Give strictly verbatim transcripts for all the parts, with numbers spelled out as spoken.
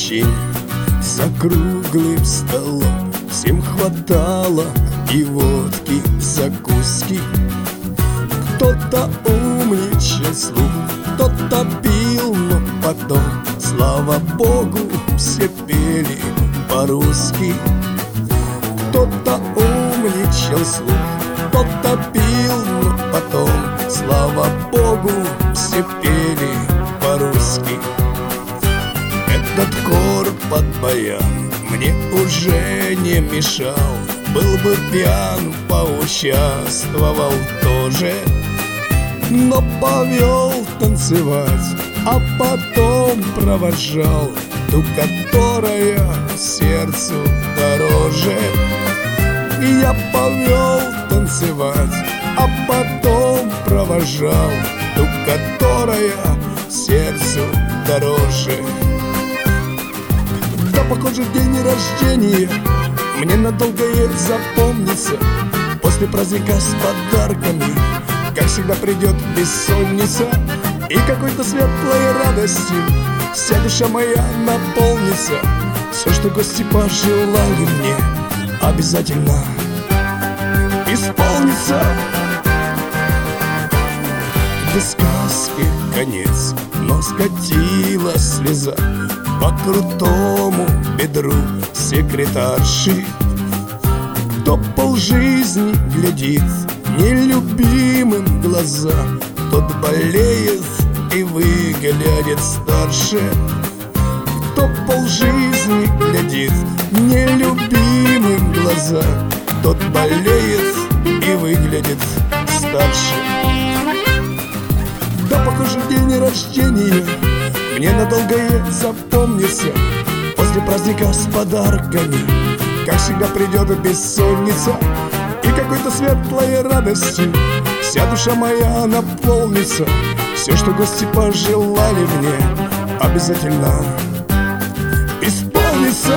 общения за круглым столом. Всем хватало и водки, закуски. Кто-то умничал слух, кто-то пил, но потом, слава богу, все пели по-русски. Кто-то умничал слух, кто-то пил, но потом, слава богу, все пели по-русски. Этот хор под баян мне уже не мешал. Был бы пьян, поучаствовал тоже, но повел танцевать, а потом провожал ту, которая сердцу дороже. Я повел танцевать, а потом провожал ту, которая сердцу дороже. Да, похоже, день рождения мне надолго ей запомнится. После праздника с подарками, как всегда, придет бессонница. И какой-то светлой радостью вся душа моя наполнится. Все, что гости пожелали мне, обязательно исполнится. До сказки конец, но скатилась слеза по крутому бедру секретарши. Кто полжизни глядит нелюбимым в глаза, тот болеет и выглядит старше. Кто полжизни глядит нелюбимым в глаза, тот болеет и выглядит старше. Да, похоже, день рождения мне надолго и запомнится. После праздника с подарками, как всегда, придет бессонница. И какой-то светлой радостью вся душа моя наполнится. Все, что гости пожелали мне, обязательно исполнится.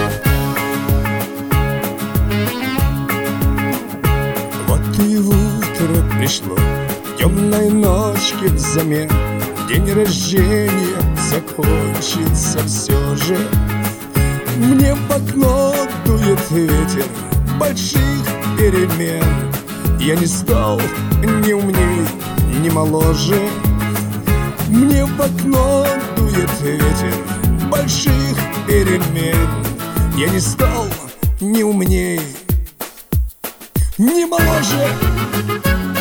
Вот и утро пришло, темной ночки взамен. День рождения закончится все же. Мне в окно дует ветер больших перемен. Я не стал ни умней, ни моложе. Мне в окно дует ветер больших перемен. Я не стал ни умней, ни моложе.